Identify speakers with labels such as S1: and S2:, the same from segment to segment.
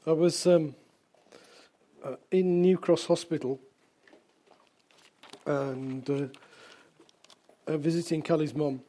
S1: I was in New Cross Hospital and visiting Callie's mum.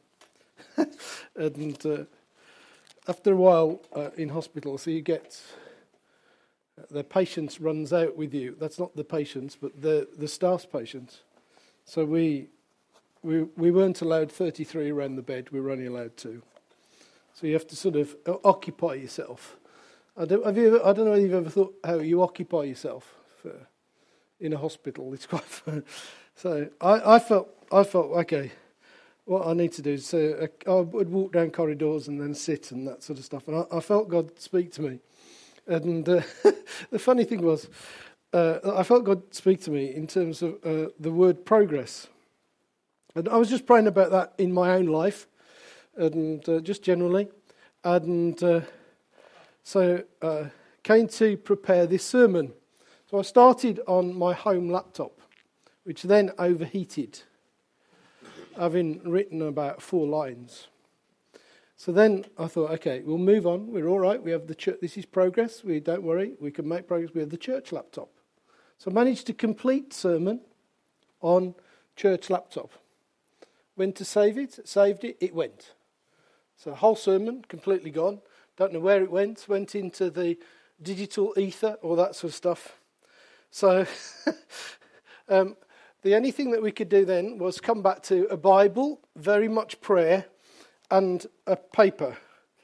S1: And after a while in hospital, so you get the patience runs out with you. That's not the patients, but the staff's patience. So we weren't allowed 33 around the bed. We were only allowed 2. So you have to sort of occupy yourself. I don't know if you've ever thought how you occupy yourself in a hospital. It's quite fun. So I felt okay. What I need to do is I would walk down corridors and then sit and that sort of stuff. And I felt God speak to me. And the funny thing was, I felt God speak to me in terms of the word progress. And I was just praying about that in my own life and just generally. And so came to prepare this sermon. So I started on my home laptop, which then overheated, having written about 4 lines. So then I thought, okay, we'll move on. We're all right. We have the church. This is progress. Don't worry. We can make progress. We have the church laptop. So I managed to complete sermon on church laptop. Went to save it. Saved it. It went. So the whole sermon completely gone. Don't know where it went. Went into the digital ether, all that sort of stuff. So the only thing that we could do then was come back to a Bible, very much prayer, and a paper.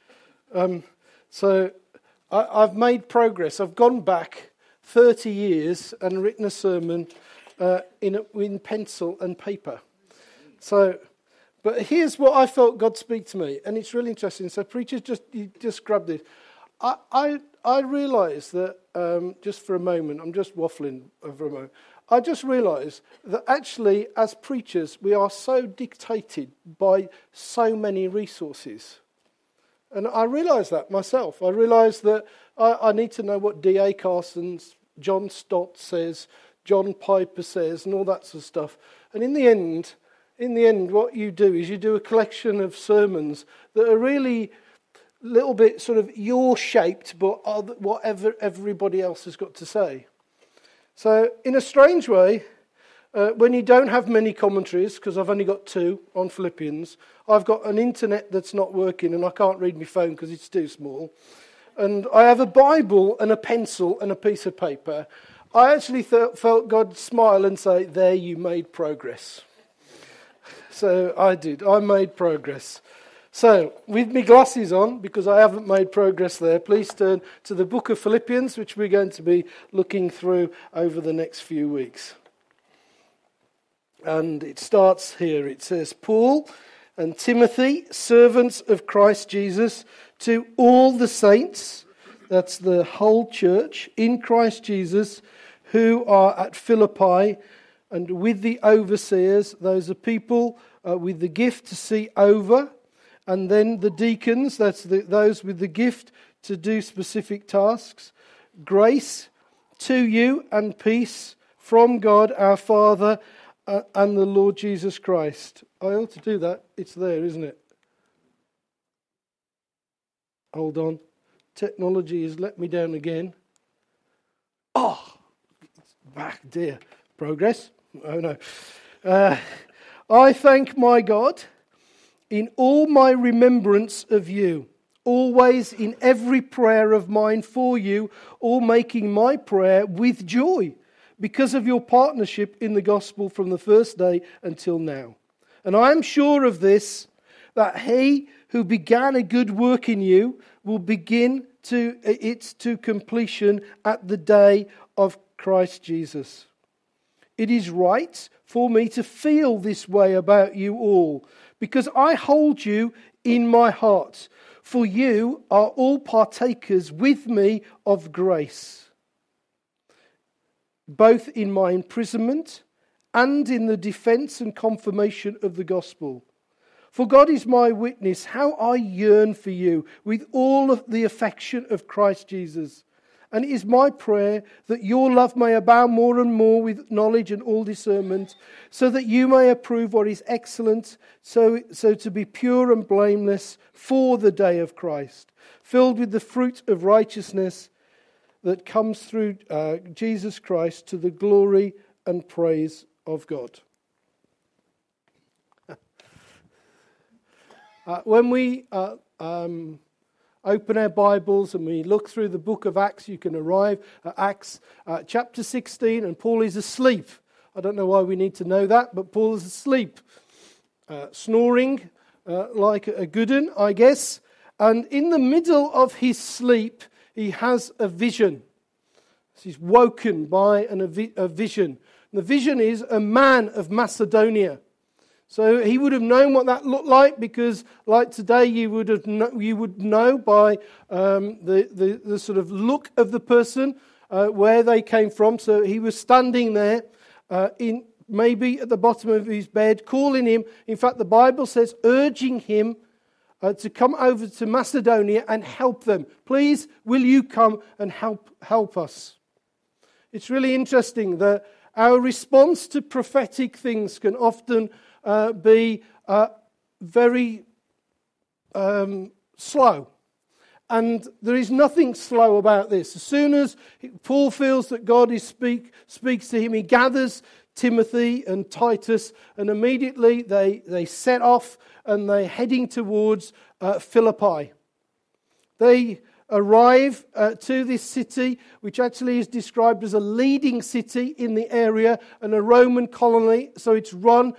S1: So I've made progress. I've gone back 30 years and written a sermon in pencil and paper. So, but here's what I felt God speak to me, and it's really interesting. So preachers just grabbed it. I realised that just for a moment, I'm just waffling for a moment. I just realised that actually, as preachers, we are so dictated by so many resources. And I realised that myself. I realised that I need to know what D.A. Carson's, John Stott says, John Piper says, and all that sort of stuff. And in the end, what you do is you do a collection of sermons that are really a little bit sort of your-shaped, but whatever everybody else has got to say. So, in a strange way, when you don't have many commentaries, because I've only got 2 on Philippians, I've got an internet that's not working and I can't read my phone because it's too small, and I have a Bible and a pencil and a piece of paper, I actually felt God smile and say, there, you made progress. So I did. I made progress. So, with my glasses on, because I haven't made progress there, please turn to the book of Philippians, which we're going to be looking through over the next few weeks. And it starts here. It says, Paul and Timothy, servants of Christ Jesus, to all the saints, that's the whole church, in Christ Jesus, who are at Philippi, and with the overseers, those are people with the gift to see over, and then the deacons, that's those with the gift to do specific tasks. Grace to you and peace from God our Father and the Lord Jesus Christ. I ought to do that. It's there, isn't it? Hold on. Technology has let me down again. Oh, it's back, dear. Progress? Oh no. I thank my God in all my remembrance of you, always in every prayer of mine for you, all making my prayer with joy, because of your partnership in the gospel from the first day until now. And I am sure of this, that he who began a good work in you will begin it to completion at the day of Christ Jesus. It is right for me to feel this way about you all, because I hold you in my heart, for you are all partakers with me of grace, both in my imprisonment and in the defense and confirmation of the gospel. For God is my witness, how I yearn for you with all of the affection of Christ Jesus. And it is my prayer that your love may abound more and more with knowledge and all discernment, so that you may approve what is excellent, so to be pure and blameless for the day of Christ, filled with the fruit of righteousness that comes through Jesus Christ to the glory and praise of God. When we open our Bibles and we look through the book of Acts, you can arrive at Acts chapter 16, and Paul is asleep. I don't know why we need to know that, but Paul is asleep, snoring like a good one, I guess. And in the middle of his sleep, he has a vision. He's woken by a vision. And the vision is a man of Macedonia. So he would have known what that looked like, because like today you would know by the sort of look of the person where they came from. So he was standing there maybe at the bottom of his bed, calling him. In fact, the Bible says urging him to come over to Macedonia and help them. Please, will you come and help us? It's really interesting that our response to prophetic things can often be very slow. And there is nothing slow about this. As soon as Paul feels that God speaks to him, he gathers Timothy and Titus, and immediately they set off and they're heading towards Philippi. They arrive to this city, which actually is described as a leading city in the area and a Roman colony. So it's run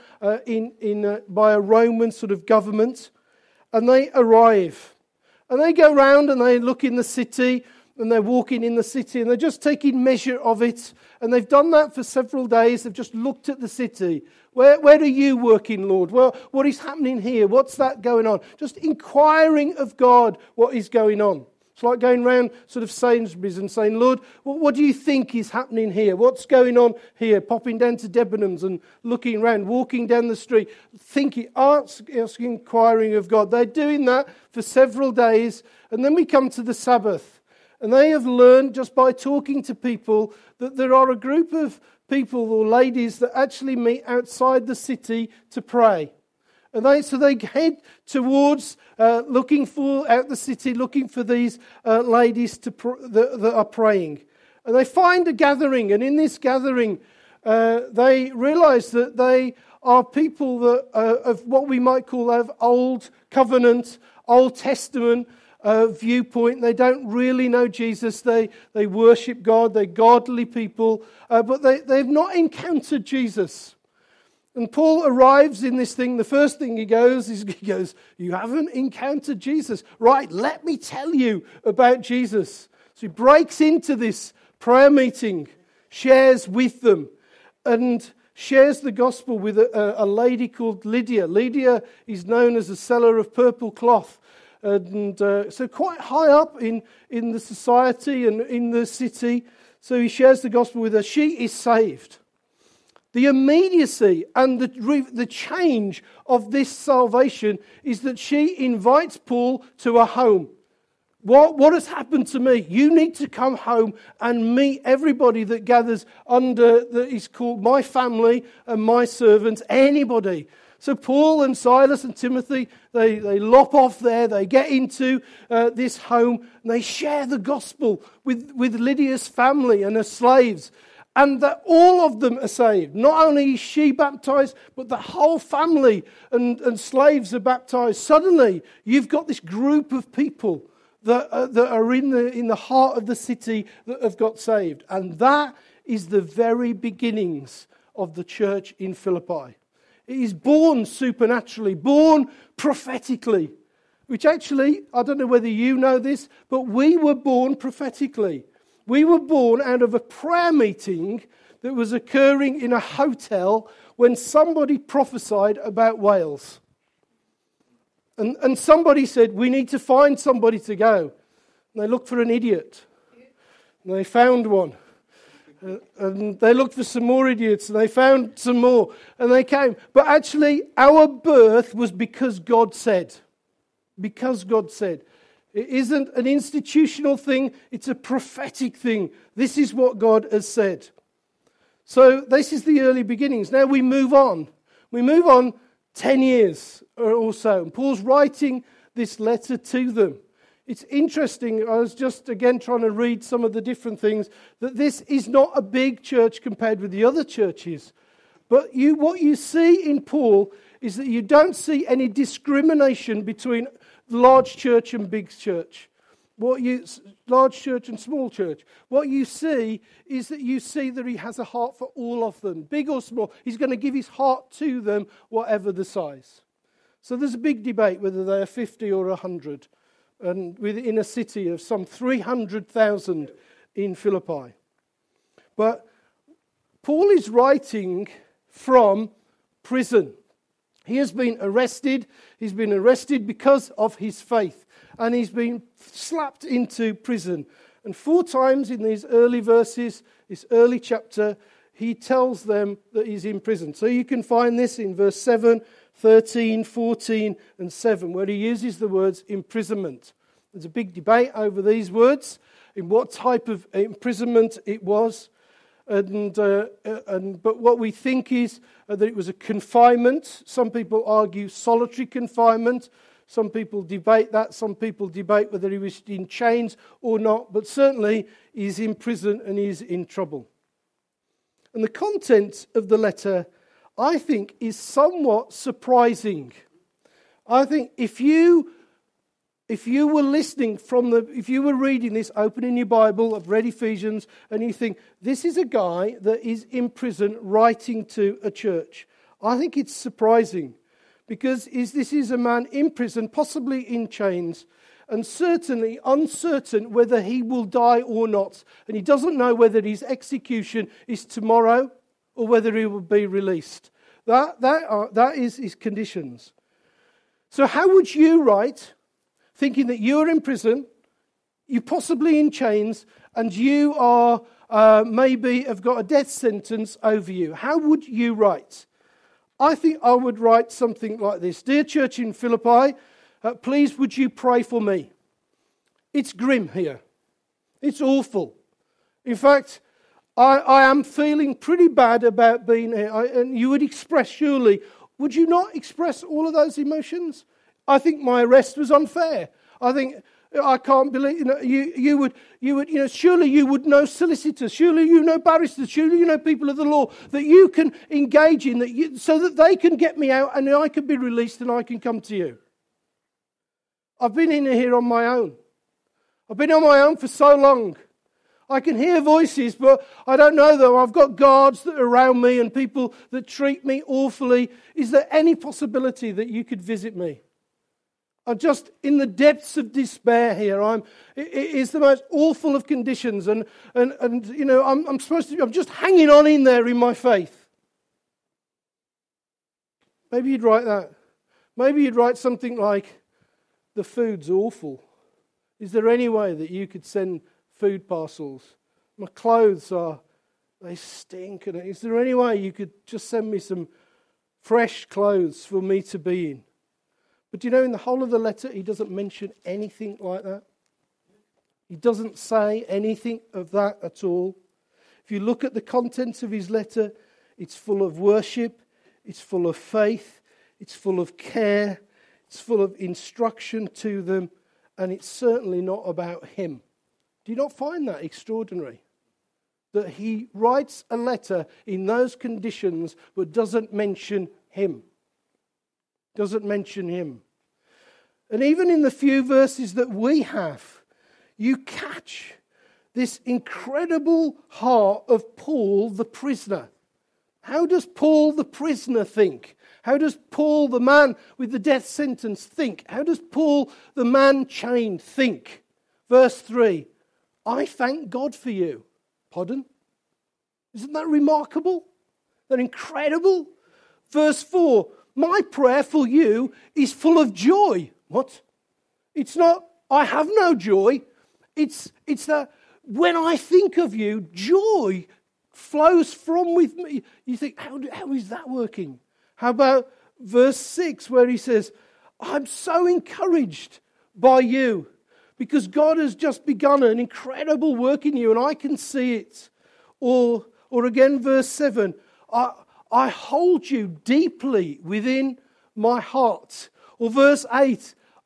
S1: by a Roman sort of government. And they arrive. And they go around and they look in the city, and they're walking in the city, and they're just taking measure of it. And they've done that for several days. They've just looked at the city. Where are you working, Lord? Well, what is happening here? What's that going on? Just inquiring of God what is going on. It's like going around sort of Sainsbury's and saying, Lord, what do you think is happening here? What's going on here? Popping down to Debenhams and looking around, walking down the street, thinking, asking, inquiring of God. They're doing that for several days. And then we come to the Sabbath. And they have learned just by talking to people that there are a group of people or ladies that actually meet outside the city to pray. And they head towards looking for out the city, looking for these ladies that are praying. And they find a gathering, and in this gathering, they realise that they are people that of what we might call of Old Covenant, Old Testament viewpoint. They don't really know Jesus. They worship God. They're godly people, but they've not encountered Jesus. And Paul arrives in this thing. The first thing he goes, you haven't encountered Jesus. Right, let me tell you about Jesus. So he breaks into this prayer meeting, shares with them, and shares the gospel with a lady called Lydia. Lydia is known as a seller of purple cloth. And so quite high up in the society and in the city. So he shares the gospel with her. She is saved. The immediacy and the change of this salvation is that she invites Paul to her home. What has happened to me? You need to come home and meet everybody that gathers under that is called my family and my servants, anybody. So Paul and Silas and Timothy, they lop off there, they get into this home, and they share the gospel with Lydia's family and her slaves. And that all of them are saved. Not only is she baptized, but the whole family and slaves are baptized. Suddenly, you've got this group of people that are in the heart of the city that have got saved. And that is the very beginnings of the church in Philippi. It is born supernaturally, born prophetically. Which actually, I don't know whether you know this, but we were born prophetically. We were born out of a prayer meeting that was occurring in a hotel when somebody prophesied about Wales. And somebody said, we need to find somebody to go. And they looked for an idiot. And they found one. And they looked for some more idiots. And they found some more. And they came. But actually, our birth was because God said. Because God said. It isn't an institutional thing, it's a prophetic thing. This is what God has said. So this is the early beginnings. Now we move on. We move on 10 years or so. And Paul's writing this letter to them. It's interesting, I was just again trying to read some of the different things, that this is not a big church compared with the other churches. But what you see in Paul is that you don't see any discrimination between large church and big church. Large church and small church. What you see is that he has a heart for all of them, big or small. He's going to give his heart to them, whatever the size. So there's a big debate whether they are 50 or 100, and within a city of some 300,000 in Philippi. But Paul is writing from prison. He has been arrested. He's been arrested because of his faith. And he's been slapped into prison. And 4 times in these early verses, this early chapter, he tells them that he's in prison. So you can find this in verse 7, 13, 14, and 7, where he uses the words imprisonment. There's a big debate over these words, in what type of imprisonment it was. But what we think is that it was a confinement. Some people argue solitary confinement. Some people debate that. Some people debate whether he was in chains or not. But certainly he's in prison and he's in trouble. And the content of the letter, I think, is somewhat surprising. I think if you were if you were reading this, opening your Bible, I've read Ephesians, and you think, this is a guy that is in prison writing to a church. I think it's surprising, because this is a man in prison, possibly in chains, and certainly uncertain whether he will die or not. And he doesn't know whether his execution is tomorrow or whether he will be released. That is his conditions. So how would you write, thinking that you're in prison, you're possibly in chains, and you are maybe have got a death sentence over you? How would you write? I think I would write something like this. Dear church in Philippi, please would you pray for me? It's grim here. It's awful. In fact, I am feeling pretty bad about being here. And you would express, surely, would you not express all of those emotions? I think my arrest was unfair. I can't believe, you would, surely you would know solicitors, surely you know barristers, surely you know people of the law that you can engage in, so that they can get me out and I can be released and I can come to you. I've been in here on my own. I've been on my own for so long. I can hear voices, but I don't know them. I've got guards that are around me and people that treat me awfully. Is there any possibility that you could visit me? I'm just in the depths of despair here. It's the most awful of conditions, and I'm just hanging on in there in my faith. Maybe you'd write that. Maybe you'd write something like, the food's awful. Is there any way that you could send food parcels? My clothes they stink. Is there any way you could just send me some fresh clothes for me to be in? But in the whole of the letter, he doesn't mention anything like that. He doesn't say anything of that at all. If you look at the contents of his letter, it's full of worship, it's full of faith, it's full of care, it's full of instruction to them, and it's certainly not about him. Do you not find that extraordinary? That he writes a letter in those conditions but doesn't mention him. Doesn't mention him. And even in the few verses that we have, you catch this incredible heart of Paul the prisoner. How does Paul the prisoner think? How does Paul the man with the death sentence think? How does Paul the man chained think? Verse 3, I thank God for you. Pardon? Isn't that remarkable? That incredible? Verse 4, my prayer for you is full of joy. What? It's not, I have no joy. It's that when I think of you, joy flows from with me. You think, how is that working? How about verse 6 where he says, I'm so encouraged by you because God has just begun an incredible work in you and I can see it. Or again, verse 7, I hold you deeply within my heart. Or verse 8,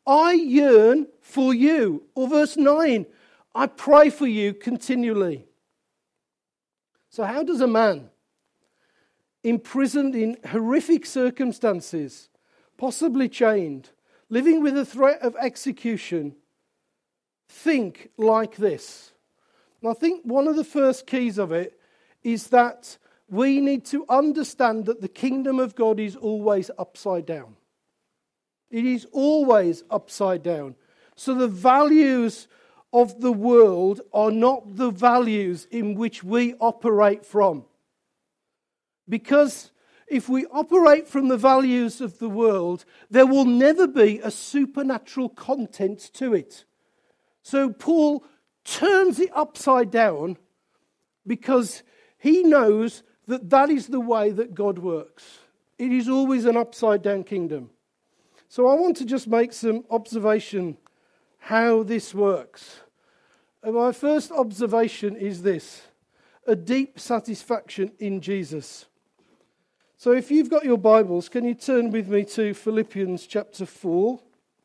S1: I yearn for you. Or verse 9, I pray for you continually. So how does a man imprisoned in horrific circumstances, possibly chained, living with the threat of execution, think like this? And I think one of the first keys of it is that we need to understand that the kingdom of God is always upside down. It is always upside down. So the values of the world are not the values in which we operate from. Because if we operate from the values of the world, there will never be a supernatural content to it. So Paul turns it upside down because he knows that that is the way that God works. It is always an upside down kingdom. So I want to just make some observation how this works. And my first observation is this: a deep satisfaction in Jesus. So if you've got your Bibles, can you turn with me to Philippians chapter 4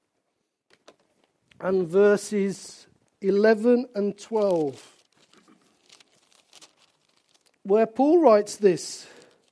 S1: and verses 11 and 12, where Paul writes this: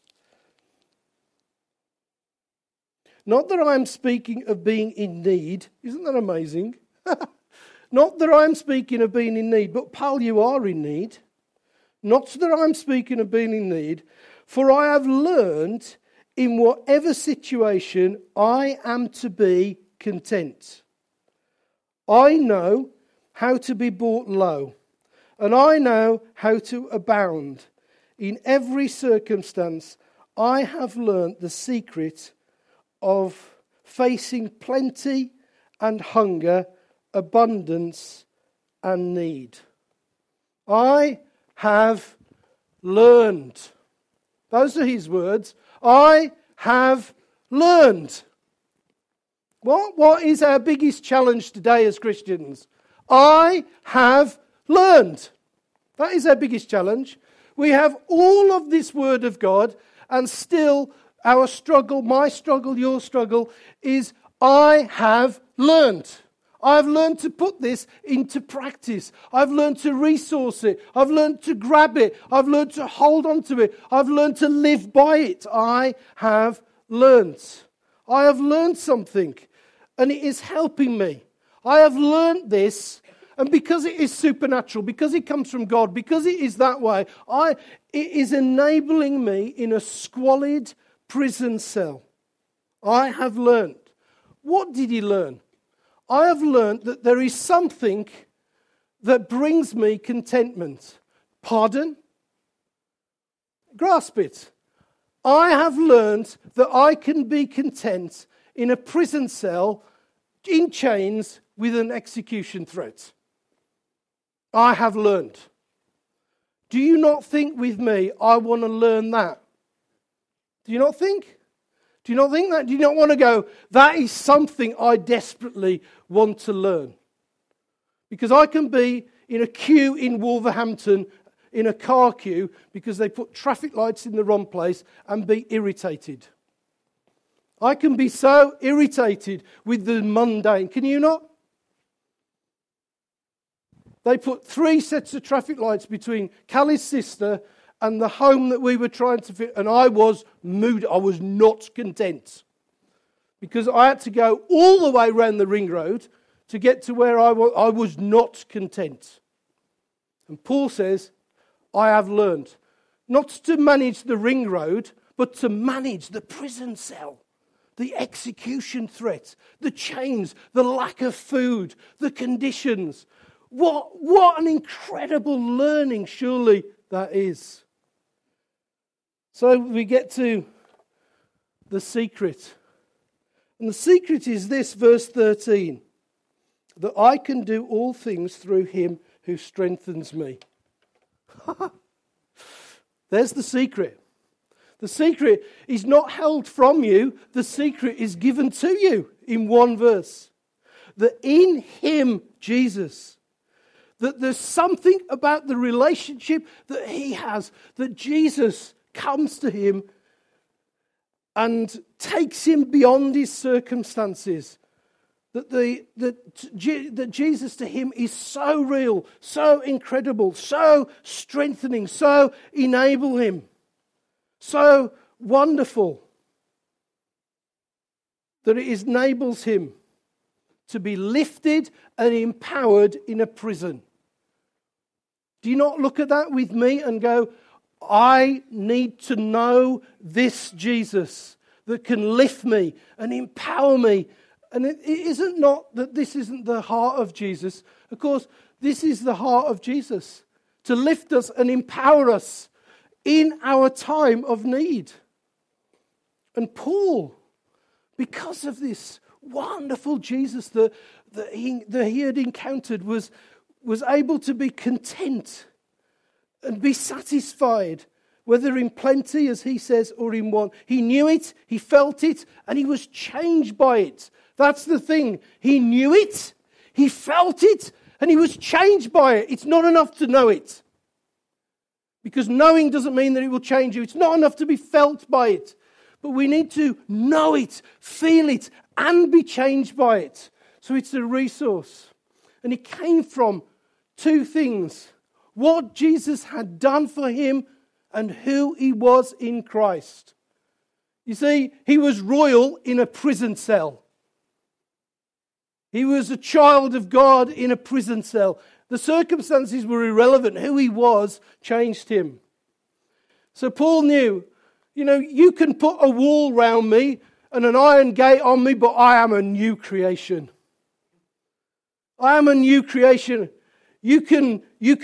S1: not that I am speaking of being in need. Isn't that amazing? Not that I am speaking of being in need, but Paul, you are in need. Not that I am speaking of being in need, for I have learned in whatever situation I am to be content. I know how to be brought low, and I know how to abound. In every circumstance, I have learned the secret of facing plenty and hunger, abundance and need. I have learned. Those are his words. I have learned. What is our biggest challenge today as Christians? I have learned. That is our biggest challenge. We have all of this word of God, and still our struggle, my struggle, your struggle, is I have learned. I've learned to put this into practice. I've learned to resource it. I've learned to grab it. I've learned to hold on to it. I've learned to live by it. I have learned. I have learned something, and it is helping me. I have learned this, and because it is supernatural, because it comes from God, because it is that way, it is enabling me in a squalid prison cell. I have learned. What did he learn? I have learned that there is something that brings me contentment. Pardon? Grasp it. I have learned that I can be content in a prison cell in chains with an execution threat. I have learned. Do you not think with me, I want to learn that? Do you not think? Do you not think that? Do you not want to go, that is something I desperately want to learn? Because I can be in a queue in Wolverhampton, in a car queue, because they put traffic lights in the wrong place, and be irritated. I can be so irritated with the mundane. Can you not? They put 3 sets of traffic lights between Callie's sister and the home that we were trying to fit, and I was moody. I was not content because I had to go all the way around the ring road to get to where I was. I was not content. And Paul says, I have learned not to manage the ring road, but to manage the prison cell, the execution threat, the chains, the lack of food, the conditions. What an incredible learning surely that is. So we get to the secret. And the secret is this, verse 13. That I can do all things through him who strengthens me. There's the secret. The secret is not held from you. The secret is given to you in one verse. That in him, Jesus, that there's something about the relationship that he has, that Jesus comes to him and takes him beyond his circumstances. that Jesus to him is so real, so incredible, so strengthening, so enable him, so wonderful, that it enables him to be lifted and empowered in a prison. Do you not look at that with me and go, I need to know this Jesus that can lift me and empower me? And it isn't not that this isn't the heart of Jesus. Of course, this is the heart of Jesus, to lift us and empower us in our time of need. And Paul, because of this wonderful Jesus that he had encountered, was able to be content and be satisfied, whether in plenty, as he says, or in want. He knew it, he felt it, and he was changed by it. That's the thing. He knew it, he felt it, and he was changed by it. It's not enough to know it. Because knowing doesn't mean that it will change you. It's not enough to be felt by it. But we need to know it, feel it, and be changed by it. So it's a resource. And it came from two things: what Jesus had done for him and who he was in Christ. You see, he was royal in a prison cell. He was a child of God in a prison cell. The circumstances were irrelevant. Who he was changed him. So Paul knew, you can put a wall round me and an iron gate on me, but I am a new creation. I am a new creation. You can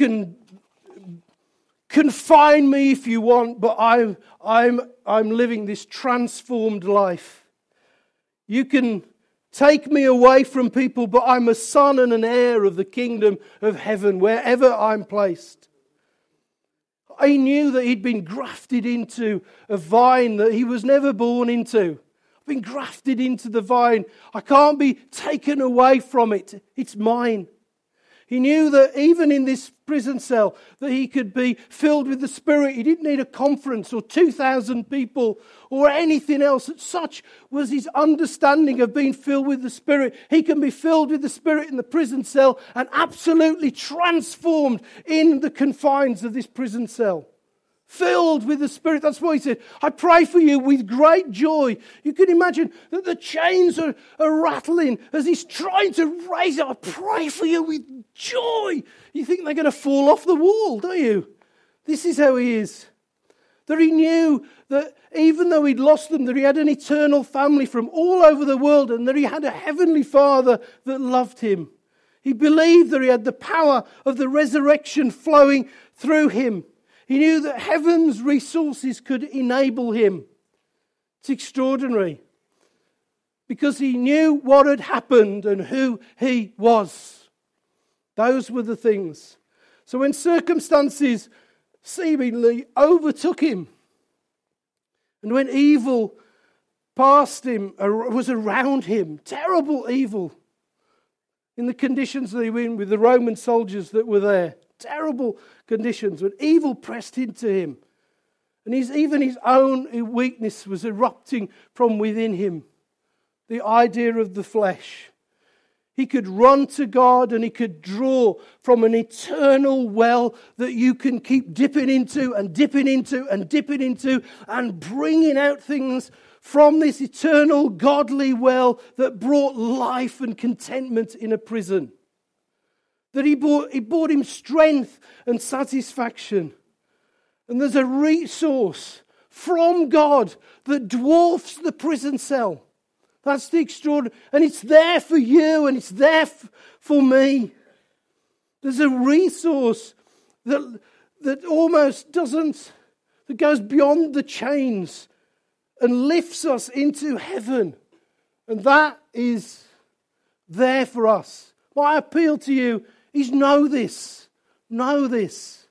S1: confine me if you want, but I'm living this transformed life. You can take me away from people, but I'm a son and an heir of the kingdom of heaven, wherever I'm placed. I knew that he'd been grafted into a vine that he was never born into. I've been grafted into the vine. I can't be taken away from it. It's mine. He knew that even in this prison cell that he could be filled with the Spirit. He didn't need a conference or 2,000 people or anything else. Such was his understanding of being filled with the Spirit. He can be filled with the Spirit in the prison cell and absolutely transformed in the confines of this prison cell. Filled with the Spirit. That's why he said, I pray for you with great joy. You can imagine that the chains are rattling as he's trying to raise it. I pray for you with joy. You think they're going to fall off the wall, don't you? This is how he is. That he knew that even though he'd lost them, that he had an eternal family from all over the world and that he had a heavenly Father that loved him. He believed that he had the power of the resurrection flowing through him. He knew that heaven's resources could enable him. It's extraordinary. Because he knew what had happened and who he was. Those were the things. So when circumstances seemingly overtook him, and when evil passed him, was around him, terrible evil, in the conditions that he was in with the Roman soldiers that were there, terrible conditions, when evil pressed into him, and even his own weakness was erupting from within him, the idea of the flesh. He could run to God and he could draw from an eternal well that you can keep dipping into and dipping into and dipping into and bringing out things from this eternal godly well that brought life and contentment in a prison. That it brought him strength and satisfaction. And there's a resource from God that dwarfs the prison cell. That's the extraordinary. And it's there for you and it's there for me. There's a resource that almost that goes beyond the chains and lifts us into heaven. And that is there for us. My appeal to you is know this. Know this.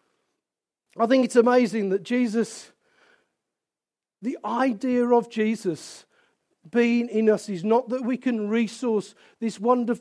S1: I think it's amazing that Jesus, the idea of Jesus being in us is not that we can resource this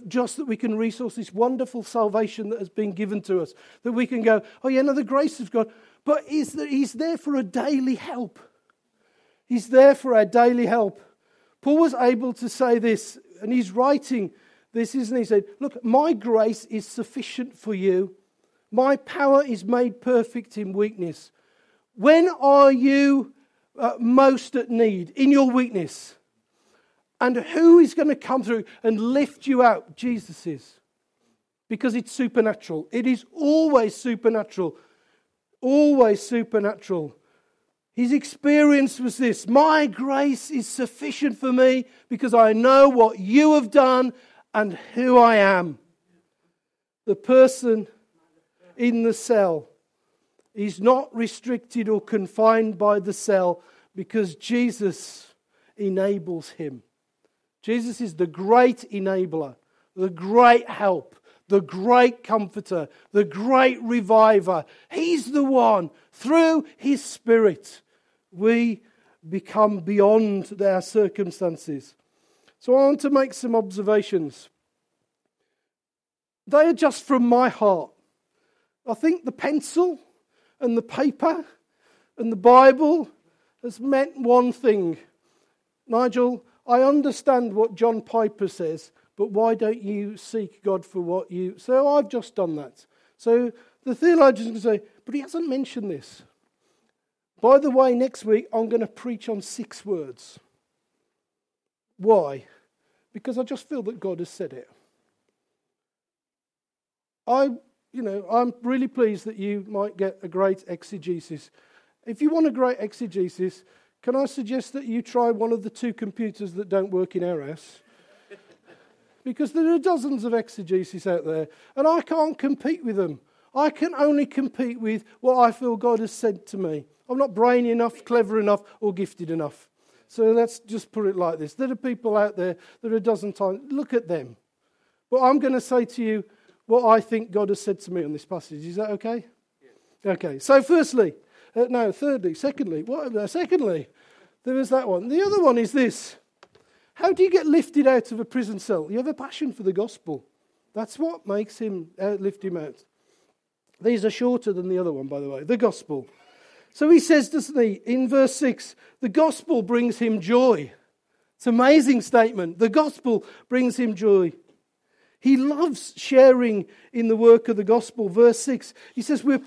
S1: this wonderful salvation that has been given to us. That we can go, oh yeah, no, the grace of God. But He's there for a daily help. He's there for our daily help. Paul was able to say this and he's writing this, isn't he? He said, look, my grace is sufficient for you. My power is made perfect in weakness. When are you most at need? In your weakness. And who is going to come through and lift you out? Jesus is. Because it's supernatural. It is always supernatural. Always supernatural. His experience was this: my grace is sufficient for me because I know what you have done and who I am. The person in the cell is not restricted or confined by the cell because Jesus enables him. Jesus is the great enabler, the great help, the great comforter, the great reviver. He's the one. Through his Spirit, we become beyond our circumstances. So I want to make some observations. They are just from my heart. I think the pencil and the paper and the Bible has meant one thing. Nigel, I understand what John Piper says, but why don't you seek God for what you... So I've just done that. So the theologians can say, but he hasn't mentioned this. By the way, next week I'm going to preach on 6 words. Why? Because I just feel that God has said it. I'm really pleased that you might get a great exegesis. If you want a great exegesis, can I suggest that you try one of the 2 computers that don't work in our house? Because there are dozens of exegesis out there, and I can't compete with them. I can only compete with what I feel God has said to me. I'm not brainy enough, clever enough, or gifted enough. So let's just put it like this. There are people out there that are a dozen times. Look at them. But I'm going to say to you what I think God has said to me on this passage. Is that okay? Yeah. Okay. So secondly, there was that one. The other one is this. How do you get lifted out of a prison cell? You have a passion for the gospel. That's what makes him lift him out. These are shorter than the other one, by the way. The gospel. So he says, doesn't he, in verse 6, the gospel brings him joy. It's an amazing statement. The gospel brings him joy. He loves sharing in the work of the gospel. Verse 6, he says, we're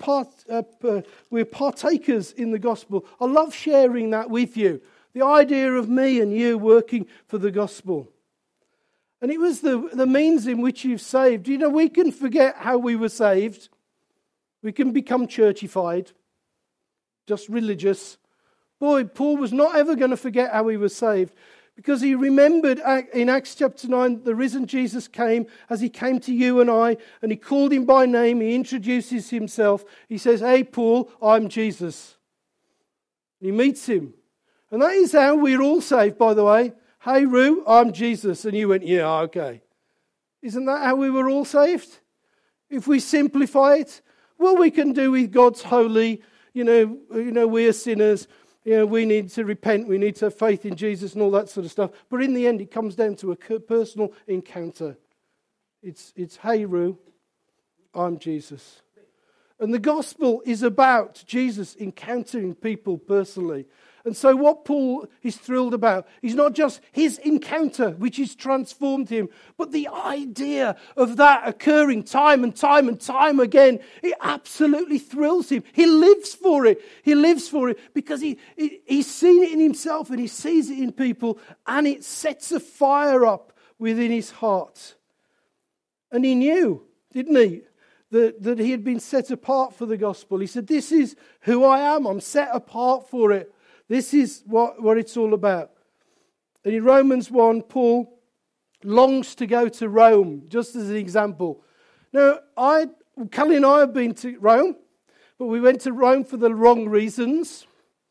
S1: partakers in the gospel. I love sharing that with you. The idea of me and you working for the gospel. And it was the means in which you've saved. You know, we can forget how we were saved. We can become churchified, just religious. Boy, Paul was not ever going to forget how he was saved, because he remembered in Acts chapter 9, the risen Jesus came as he came to you and I, and he called him by name. He introduces himself. He says, hey, Paul, I'm Jesus. And he meets him. And that is how we're all saved, by the way. Hey, Roo, I'm Jesus. And you went, yeah, okay. Isn't that how we were all saved? If we simplify it, well, we can do with God's holy, we're sinners. We need to repent. We need to have faith in Jesus and all that sort of stuff. But in the end, it comes down to a personal encounter. It's hey, Roo, I'm Jesus. And the gospel is about Jesus encountering people personally. And so what Paul is thrilled about is not just his encounter, which has transformed him, but the idea of that occurring time and time and time again. It absolutely thrills him. He lives for it. He lives for it because he's seen it in himself and he sees it in people, and it sets a fire up within his heart. And he knew, didn't he, that he had been set apart for the gospel. He said, this is who I am. I'm set apart for it. This is what it's all about. And in Romans 1, Paul longs to go to Rome, just as an example. Now, Callie and I have been to Rome, but we went to Rome for the wrong reasons.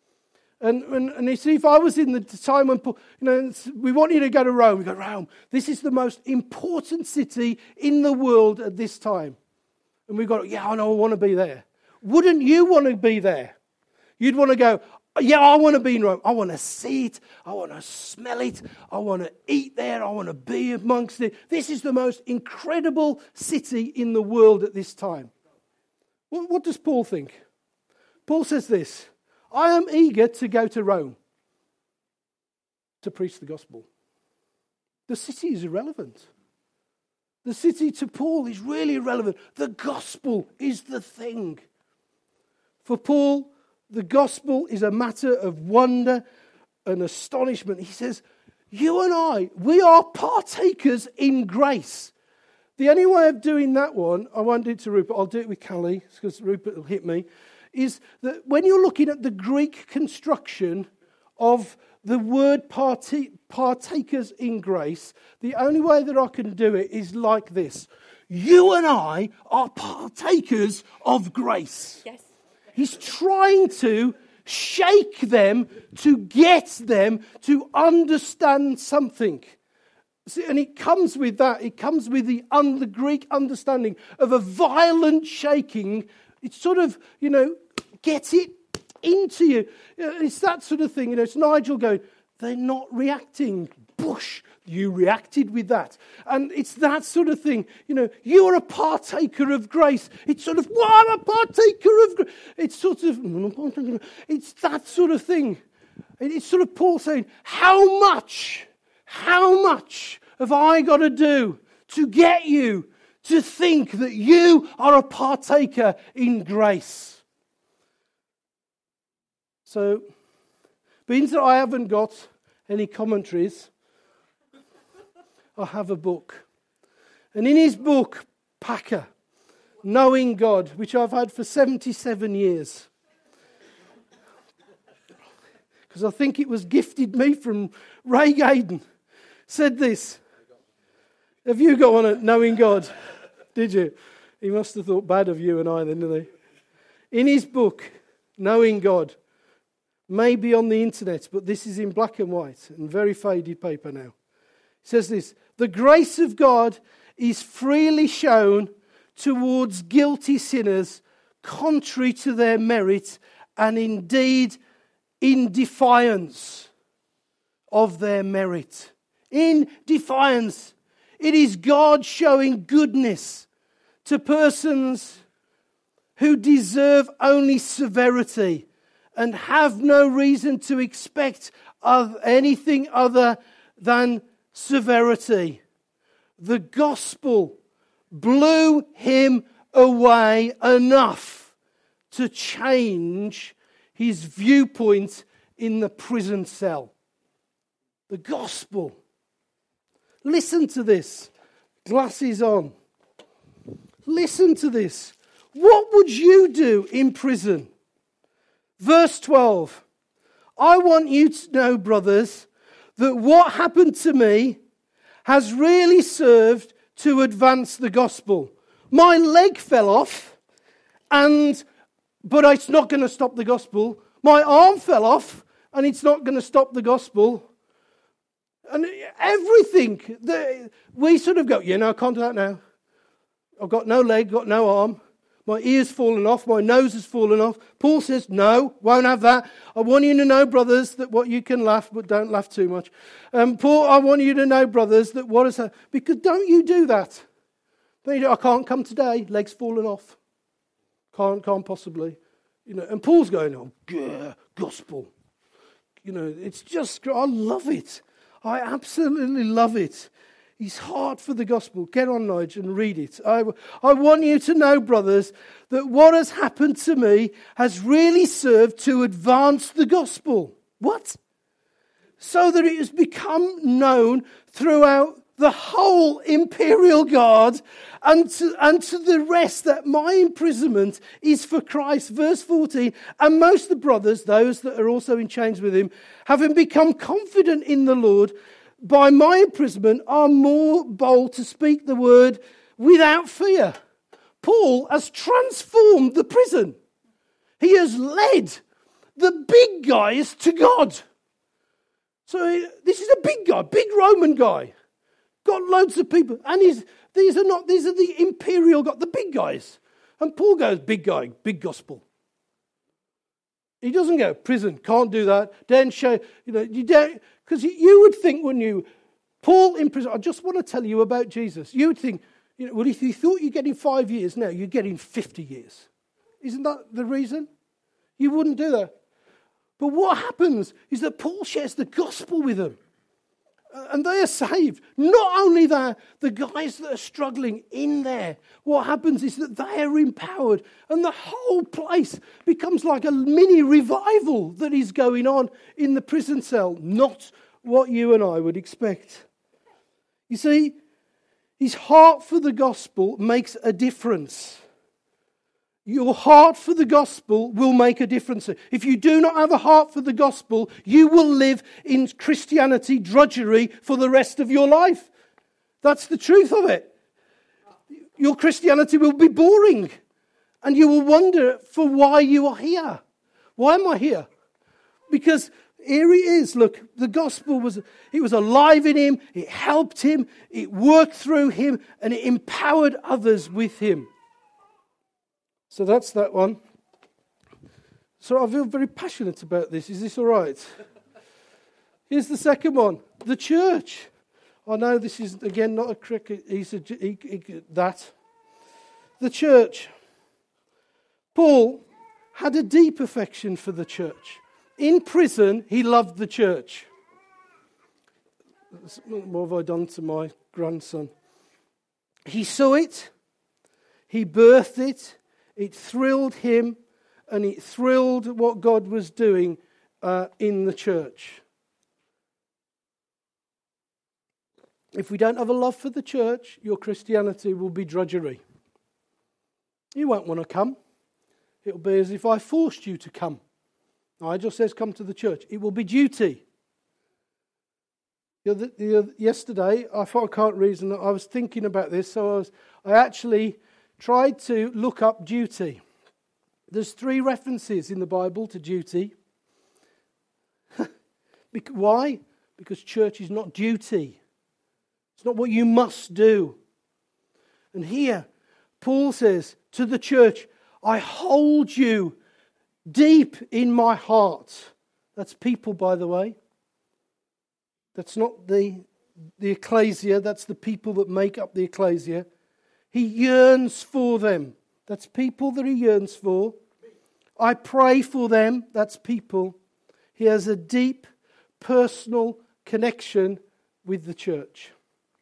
S1: And you see, if I was in the time when Paul, we want you to go to Rome, we go, Rome, this is the most important city in the world at this time. And we go, yeah, I know, I want to be there. Wouldn't you want to be there? You'd want to go, yeah, I want to be in Rome. I want to see it. I want to smell it. I want to eat there. I want to be amongst it. This is the most incredible city in the world at this time. Well, what does Paul think? Paul says this, I am eager to go to Rome to preach the gospel. The city is irrelevant. The city to Paul is really irrelevant. The gospel is the thing. For Paul, the gospel is a matter of wonder and astonishment. He says, you and I, we are partakers in grace. The only way of doing that one, I won't do it to Rupert, I'll do it with Callie, because Rupert will hit me, is that when you're looking at the Greek construction of the word partakers in grace, the only way that I can do it is like this. You and I are partakers of grace.
S2: Yes.
S1: He's trying to shake them, to get them to understand something. See, and it comes with that. It comes with the Greek understanding of a violent shaking. It's sort of, get it into you. It's that sort of thing. It's Nigel going, they're not reacting. Bush, you reacted with that. And it's that sort of thing. You're a partaker of grace. It's sort of, I'm a partaker of grace. It's sort of, it's that sort of thing. It's sort of Paul saying, how much have I got to do to get you to think that you are a partaker in grace? So, being that I haven't got any commentaries, I have a book. And in his book, Packer, Knowing God, which I've had for 77 years, because I think it was gifted me from Ray Gaydon, said this. Have you got one at Knowing God? Did you? He must have thought bad of you and I then, didn't he? In his book, Knowing God, maybe on the internet, but this is in black and white and very faded paper now. It says this: the grace of God is freely shown towards guilty sinners, contrary to their merit, and indeed in defiance of their merit. In defiance. It is God showing goodness to persons who deserve only severity and have no reason to expect of anything other than severity. The gospel blew him away enough to change his viewpoint in the prison cell. The gospel. Listen to this. Glasses on. Listen to this. What would you do in prison? Verse 12. I want you to know, brothers, that what happened to me has really served to advance the gospel. My leg fell off, but it's not going to stop the gospel. My arm fell off, and it's not going to stop the gospel. And everything, we sort of go, I can't do that now. I've got no leg, got no arm. My ear's fallen off, my nose has fallen off. Paul says, no, won't have that. I want you to know, brothers, that what you can laugh, but don't laugh too much. Paul, I want you to know, brothers, that what is that? Because don't you do that. I can't come today, leg's fallen off. Can't possibly. And Paul's going, gospel. It's just, I love it. I absolutely love it. His heart for the gospel. Get on, Nigel, and read it. I want you to know, brothers, that what has happened to me has really served to advance the gospel. What? So that it has become known throughout the whole imperial guard and to the rest that my imprisonment is for Christ. Verse 14, and most of the brothers, those that are also in chains with him, having become confident in the Lord, by my imprisonment are more bold to speak the word without fear. Paul has transformed the prison. He has led the big guys to God. So this is a big guy, big Roman guy. Got loads of people. And these are the imperial guys, the big guys. And Paul goes, big guy, big gospel. He doesn't go, prison, can't do that. Don't show, you don't, because you would think when Paul in prison, I just want to tell you about Jesus. You would think, well, if you thought you're getting 5 years now, you're getting 50 years. Isn't that the reason? You wouldn't do that. But what happens is that Paul shares the gospel with them. And they are saved. Not only that, the guys that are struggling in there, what happens is that they are empowered and the whole place becomes like a mini revival that is going on in the prison cell. Not what you and I would expect. You see, his heart for the gospel makes a difference. Your heart for the gospel will make a difference. If you do not have a heart for the gospel, you will live in Christianity drudgery for the rest of your life. That's the truth of it. Your Christianity will be boring. And you will wonder for why you are here. Why am I here? Because here he is. Look, the gospel was alive in him. It helped him. It worked through him. And it empowered others with him. So that's that one. So I feel very passionate about this. Is this all right? Here's the second one. The church. I know this is, again, not a cricket. That. The church. Paul had a deep affection for the church. In prison, he loved the church. What have I done to my grandson? He saw it. He birthed it. It thrilled him, and it thrilled what God was doing in the church. If we don't have a love for the church, your Christianity will be drudgery. You won't want to come. It'll be as if I forced you to come. No, it just says come to the church. It will be duty. Yesterday, I can't reason. I was thinking about this, so I actually tried to look up duty. There's 3 references in the Bible to duty. Why? Because church is not duty. It's not what you must do. And here, Paul says to the church, I hold you deep in my heart. That's people, by the way. That's not the ecclesia. That's the people that make up the ecclesia. He yearns for them. That's people that he yearns for. I pray for them. That's people. He has a deep personal connection with the church.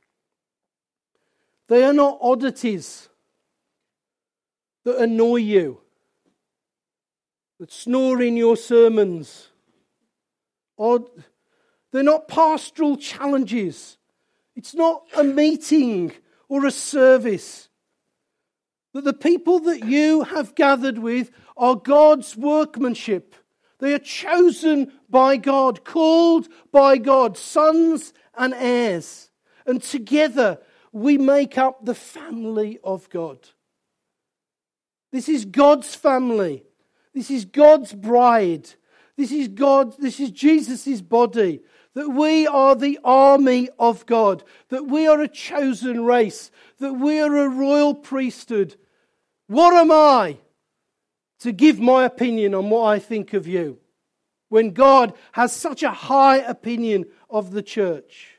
S1: They are not oddities that annoy you, that snore in your sermons. They're not pastoral challenges. It's not a meeting or a service. That the people that you have gathered with are God's workmanship. They are chosen by God, called by God, sons and heirs. And together we make up the family of God. This is God's family. This is God's bride. This is Jesus' body. That we are the army of God. That we are a chosen race. That we are a royal priesthood. What am I to give my opinion on what I think of you, when God has such a high opinion of the church?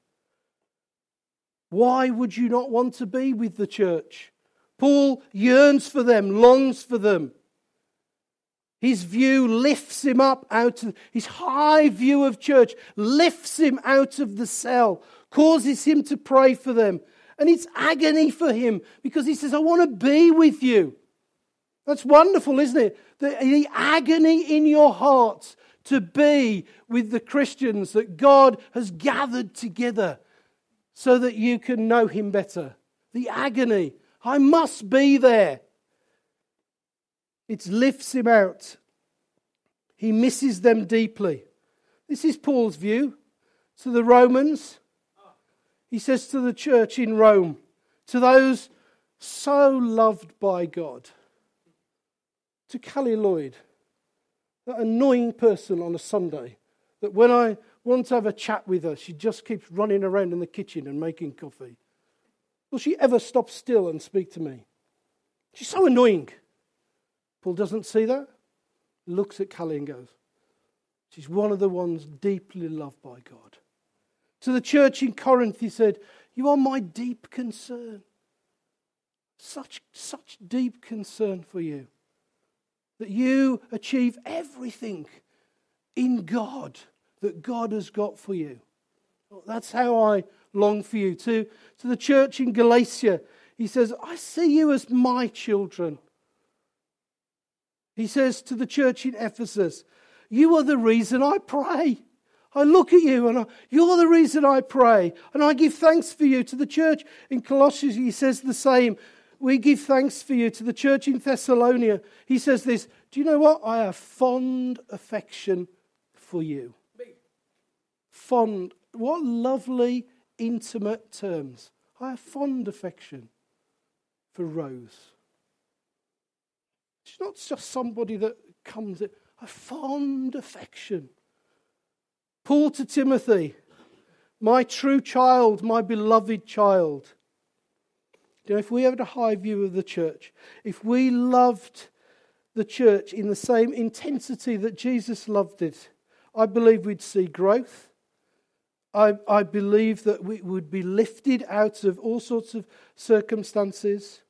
S1: Why would you not want to be with the church? Paul yearns for them, longs for them. His view lifts him up out of, his high view of church lifts him out of the cell, causes him to pray for them. And it's agony for him because he says, I want to be with you. That's wonderful, isn't it? The agony in your heart to be with the Christians that God has gathered together so that you can know him better. The agony. I must be there. It lifts him out. He misses them deeply. This is Paul's view. To the Romans, he says to the church in Rome, to those so loved by God, to Callie Lloyd, that annoying person on a Sunday, that when I want to have a chat with her, she just keeps running around in the kitchen and making coffee. Will she ever stop still and speak to me? She's so annoying. Paul doesn't see that. Looks at Callie and goes, she's one of the ones deeply loved by God. To the church in Corinth, he said, you are my deep concern. Such deep concern for you. That you achieve everything in God that God has got for you. That's how I long for you. To the church in Galatia, he says, I see you as my children. He says to the church in Ephesus, you are the reason I pray. I look at you and you're the reason I pray. And I give thanks for you. To the church in Colossians, he says the same. We give thanks for you. To the church in Thessalonica, he says this. Do you know what? I have fond affection for you. Fond. What lovely, intimate terms. I have fond affection for Rose. She's not just somebody that comes in. A fond affection. Paul to Timothy, my true child, my beloved child. You know, if we had a high view of the church, if we loved the church in the same intensity that Jesus loved it, I believe we'd see growth. I believe that we would be lifted out of all sorts of circumstances.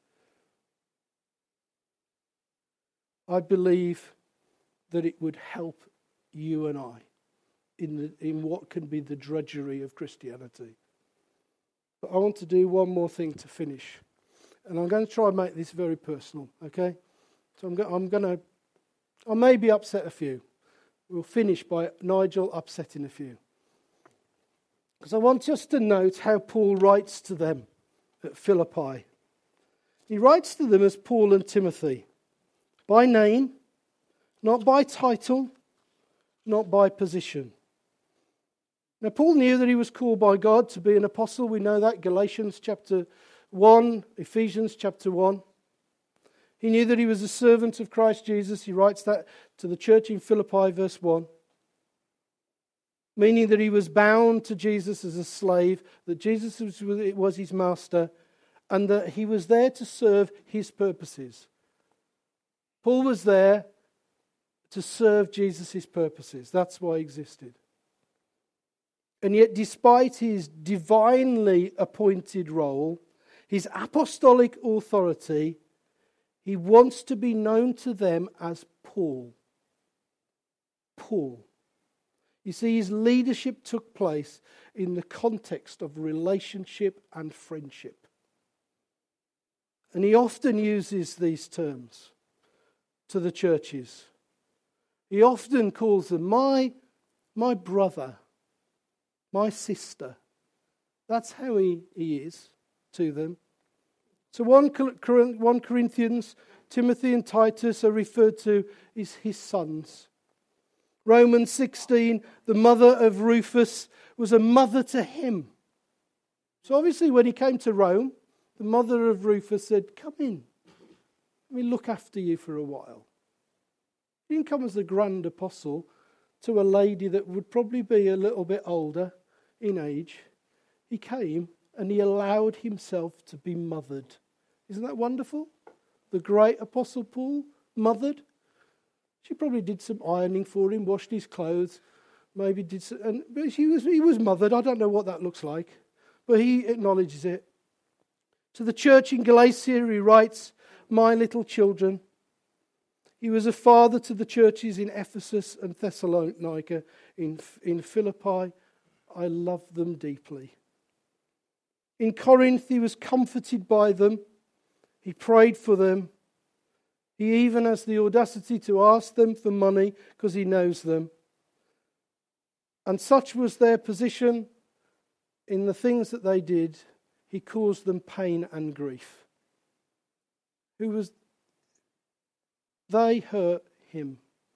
S1: I believe that it would help you and I in what can be the drudgery of Christianity. But I want to do one more thing to finish. And I'm going to try and make this very personal, okay? So I'll maybe upset a few. We'll finish by Nigel upsetting a few. Because I want us to note how Paul writes to them at Philippi. He writes to them as Paul and Timothy, by name, not by title, not by position. Now, Paul knew that he was called by God to be an apostle. We know that, Galatians chapter 1, Ephesians chapter 1. He knew that he was a servant of Christ Jesus. He writes that to the church in Philippi, verse 1. Meaning that he was bound to Jesus as a slave, that Jesus was his master, and that he was there to serve his purposes. Paul was there to serve Jesus' purposes. That's why he existed. And yet, despite his divinely appointed role, his apostolic authority, he wants to be known to them as Paul. Paul. You see, his leadership took place in the context of relationship and friendship. And he often uses these terms to the churches. He often calls them my brother, my sister. That's how he is to them. So 1 Corinthians, Timothy and Titus are referred to as his sons. Romans 16, the mother of Rufus was a mother to him. So obviously when he came to Rome, the mother of Rufus said, come in, let me look after you for a while. He didn't come as a grand apostle to a lady that would probably be a little bit older in age. He came and he allowed himself to be mothered. Isn't that wonderful? The great Apostle Paul, mothered. She probably did some ironing for him, washed his clothes, maybe did some, but he was mothered. I don't know what that looks like, but he acknowledges it. To the church in Galatia, he writes, my little children. He was a father to the churches in Ephesus and Thessalonica, in Philippi. I love them deeply. In Corinth, he was comforted by them. He prayed for them. He even has the audacity to ask them for money because he knows them. And such was their position in the things that they did, he caused them pain and grief. They hurt him.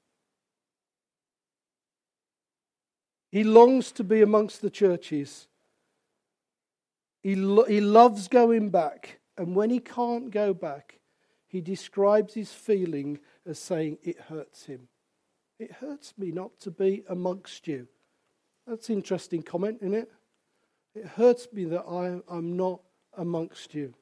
S1: He longs to be amongst the churches. He loves going back. And when he can't go back, he describes his feeling as saying, it hurts him. It hurts me not to be amongst you. That's an interesting comment, isn't it? It hurts me that I'm not amongst you.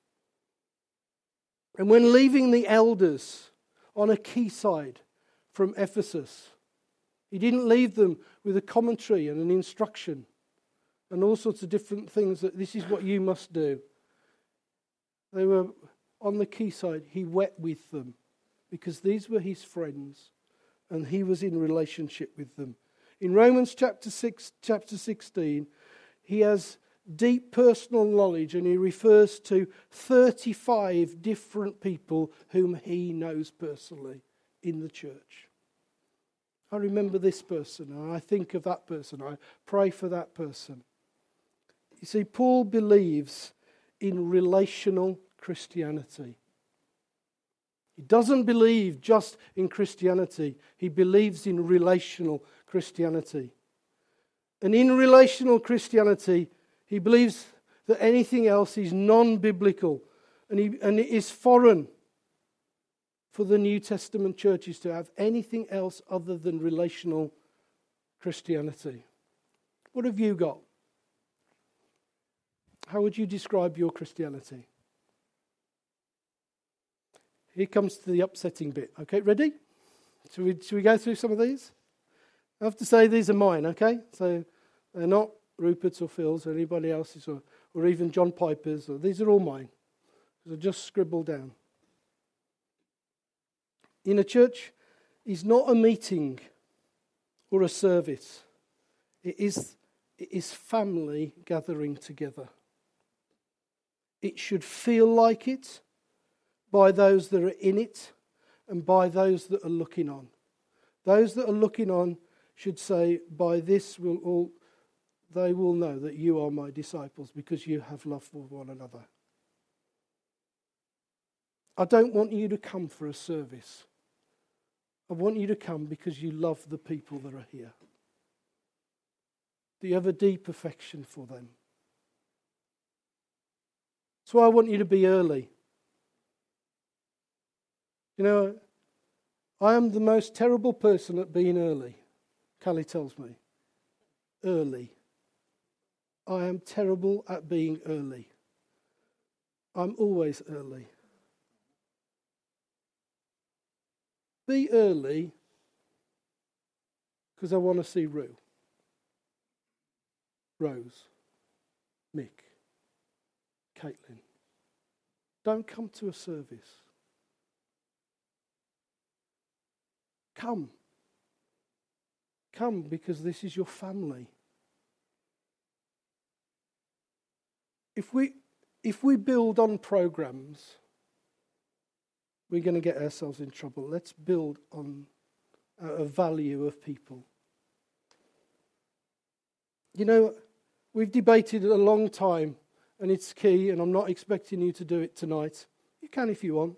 S1: And when leaving the elders on a quayside from Ephesus, he didn't leave them with a commentary and an instruction and all sorts of different things that this is what you must do. They were on the quayside. He wept with them because these were his friends and he was in relationship with them. In Romans chapter 16, he has deep personal knowledge, and he refers to 35 different people whom he knows personally in the church. I remember this person, and I think of that person. I pray for that person. You see, Paul believes in relational Christianity. He doesn't believe just in Christianity. He believes in relational Christianity. And in relational Christianity, he believes that anything else is non-biblical and it is foreign for the New Testament churches to have anything else other than relational Christianity. What have you got? How would you describe your Christianity? Here comes to the upsetting bit. Okay, ready? Should we go through some of these? I have to say these are mine, okay? So they're not Rupert's or Phil's or anybody else's or even John Piper's. These are all mine. So just scribble down. In a church is not a meeting or a service. It is family gathering together. It should feel like it by those that are in it and by those that are looking on. Those that are looking on should say, by this they will know that you are my disciples because you have love for one another. I don't want you to come for a service. I want you to come because you love the people that are here. Do you have a deep affection for them? That's why I want you to be early. You know, I am the most terrible person at being early. Callie tells me. Early. I am terrible at being early. I'm always early. Be early because I want to see Rue, Rose, Mick, Caitlin. Don't come to a service. Come. Come because this is your family. If we build on programs, we're going to get ourselves in trouble. Let's build on a value of people. You know, we've debated a long time, and it's key, and I'm not expecting you to do it tonight. You can if you want.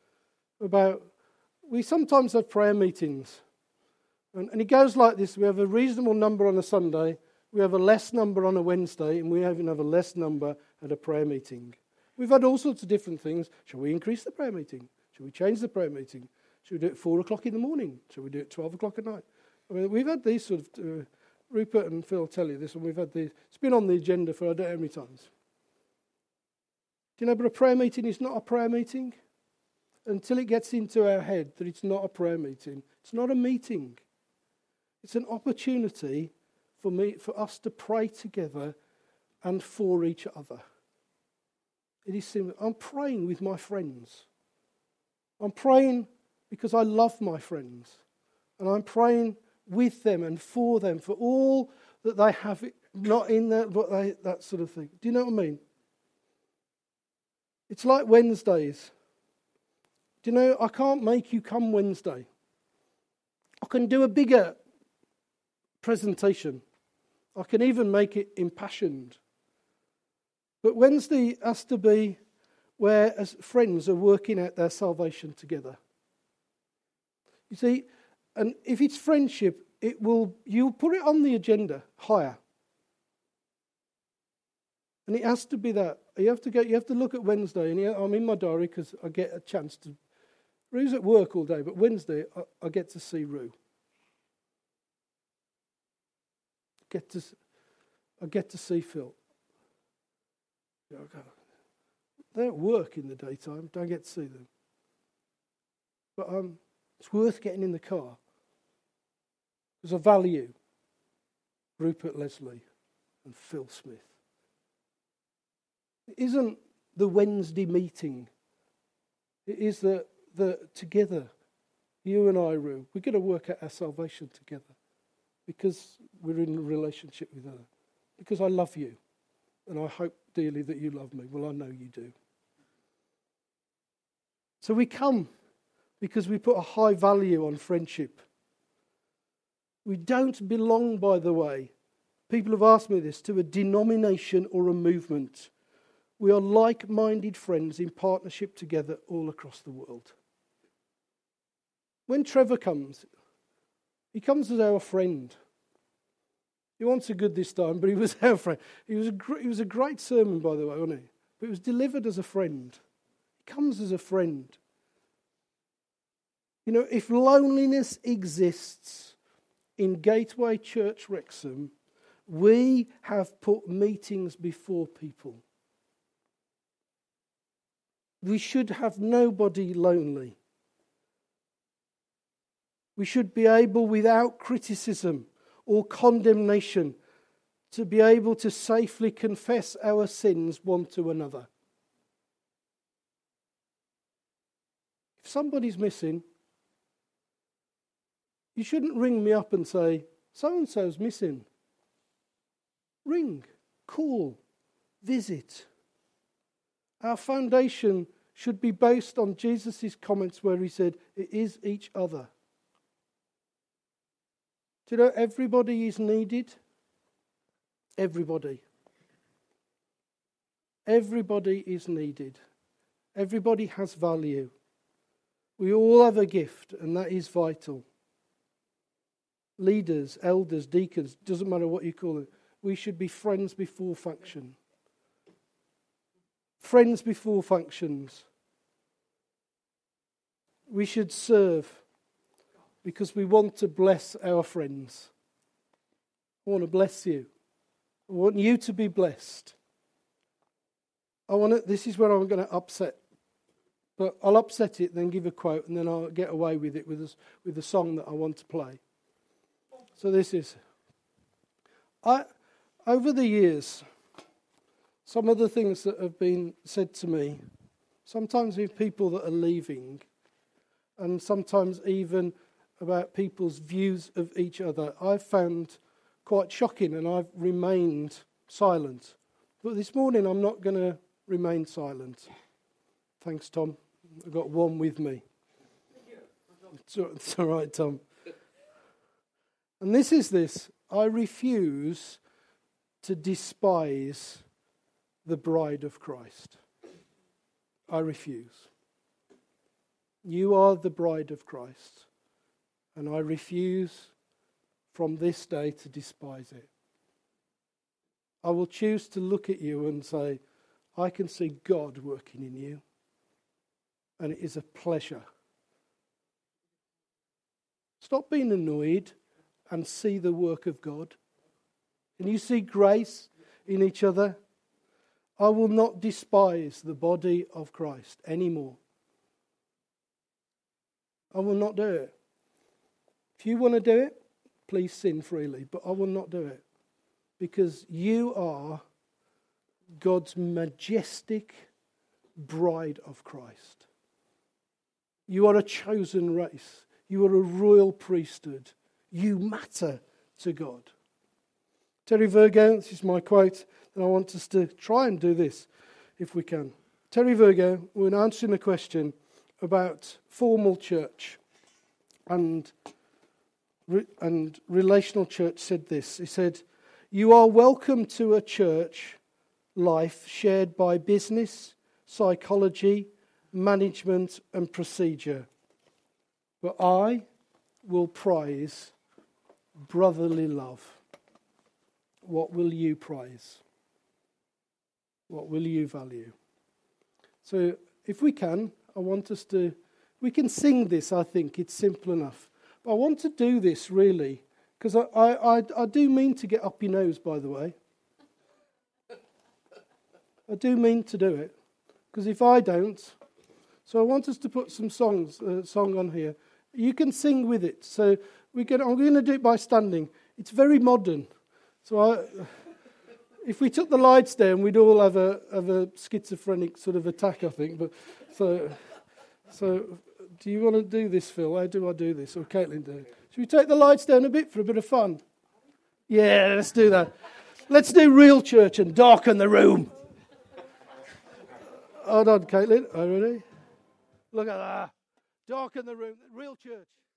S1: We sometimes have prayer meetings, and it goes like this. We have a reasonable number on a Sunday, we have a less number on a Wednesday, and we even have a less number at a prayer meeting. We've had all sorts of different things. Shall we increase the prayer meeting? Shall we change the prayer meeting? Shall we do it 4 o'clock in the morning? Shall we do it 12 o'clock at night? I mean, we've had these sort of, Rupert and Phil tell you this, and we've had these. It's been on the agenda for I don't know how many times. Do you know, but a prayer meeting is not a prayer meeting until it gets into our head that it's not a prayer meeting. It's not a meeting. It's an opportunity for us to pray together and for each other. It is simple. I'm praying with my friends. I'm praying because I love my friends. And I'm praying with them and for them, for all that they have, not in there, but that sort of thing. Do you know what I mean? It's like Wednesdays. Do you know, I can't make you come Wednesday. I can do a bigger presentation. I can even make it impassioned. But Wednesday has to be where as friends are working out their salvation together. You see, and if it's friendship, you'll put it on the agenda higher. And it has to be that. You have to look at Wednesday, and I'm in my diary because I get a chance to. Rue's at work all day, but Wednesday I get to see Rue. I get to see Phil. They're at work in the daytime, don't get to see them. But it's worth getting in the car. There's a value. Rupert Leslie and Phil Smith. It isn't the Wednesday meeting. It is the together, you and I, Rue, we're going to work out our salvation together because we're in a relationship with her. because I love you. And I hope dearly that you love me. Well, I know you do. So we come because we put a high value on friendship. We don't belong, by the way. People have asked me this, to a denomination or a movement. We are like-minded friends in partnership together all across the world. When Trevor comes, he comes as our friend. He wasn't so good this time, but he was our friend. He was a great sermon, by the way, wasn't he? But it was delivered as a friend. He comes as a friend. You know, if loneliness exists in Gateway Church Wrexham, we have put meetings before people. We should have nobody lonely. We should be able, without criticism or condemnation, to be able to safely confess our sins one to another. If somebody's missing, you shouldn't ring me up and say, so-and-so's missing. Ring, call, visit. Our foundation should be based on Jesus' comments where he said, it is each other. Do you know everybody is needed? Everybody. Everybody is needed. Everybody has value. We all have a gift, and that is vital. Leaders, elders, deacons, doesn't matter what you call it. We should be friends before function. Friends before functions. We should serve because we want to bless our friends. I want to bless you. I want you to be blessed. This is where I'm going to upset. But I'll upset it, then give a quote, and then I'll get away with it with the song that I want to play. So this is... Over the years, some of the things that have been said to me, sometimes with people that are leaving, and sometimes even about people's views of each other, I've found quite shocking, and I've remained silent. But this morning I'm not going to remain silent. Thanks, Tom. I've got one with me. It's all right, Tom. And this is this. I refuse to despise the bride of Christ. I refuse. You are the bride of Christ, and I refuse from this day to despise it. I will choose to look at you and say, I can see God working in you, and it is a pleasure. Stop being annoyed and see the work of God. Can you see grace in each other? I will not despise the body of Christ anymore. I will not do it. If you want to do it, please sin freely, but I will not do it. Because you are God's majestic bride of Christ. You are a chosen race. You are a royal priesthood. You matter to God. Terry Virgo, this is my quote, and I want us to try and do this if we can. Terry Virgo, we're answering a question about formal church and relational church, said this. He said, you are welcome to a church life shared by business, psychology, management and procedure. But I will prize brotherly love. What will you prize? What will you value? So if we can, I want us to, we can sing this, I think, it's simple enough. But I want to do this really, because I do mean to get up your nose, by the way. I do mean to do it, because if I don't, so I want us to put some song on here. You can sing with it. So I'm going to do it by standing. It's very modern. So if we took the lights down, we'd all have a schizophrenic sort of attack, I think. But so do you want to do this, Phil? How do I do this? Or Caitlin do it? Should we take the lights down a bit for a bit of fun? Yeah, let's do that. Let's do real church and darken the room. Hold on, Caitlin. Are you ready? Look at that. Darken the room. Real church.